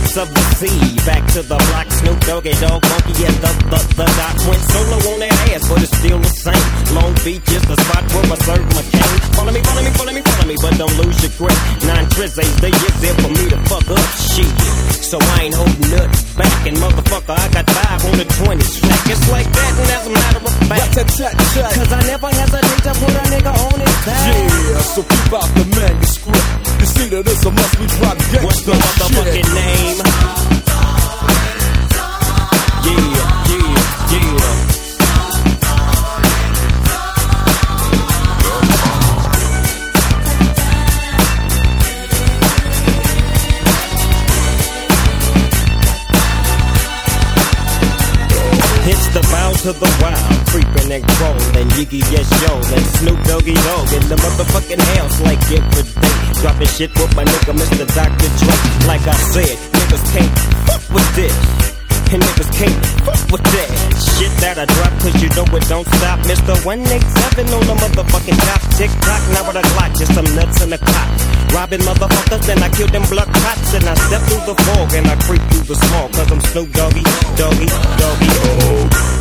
depths of the sea. Back to the block, Snoop Doggy Dogg, Funky and the Doc went solo on that ass, but it's still the same. Long Beach is the spot where I serve my cane. Follow me, but don't lose your grip. 9 trizzies, they is there for me to fuck up shit. So I ain't holding nothing back, and motherfucker, I got 5 on the 20 slack. It's like that, and as a matter of fact, cause I never hesitate to put a nigga on his back. Yeah, so keep out the manuscript. You see that it's a must we drop gangsta. What's the motherfucking name? Yeah. It's the bound to the wild, creeping and crawling, Yiggy yes yo, and Snoop Doggy Dogg in the motherfucking house like every day. Dropping shit with my nigga Mr. Dr. Dre. Like I said, niggas can't fuck with this, and niggas can't fuck with that shit that I drop, cause you know it don't stop. Mr. 187 on the motherfucking top. Tick tock, now with a Glock, just some nuts in the cop. Robbing motherfuckers, then I kill them blood cops. And I step through the fog and I creep through the small, cause I'm Snoop Doggy, Doggy, Doggy.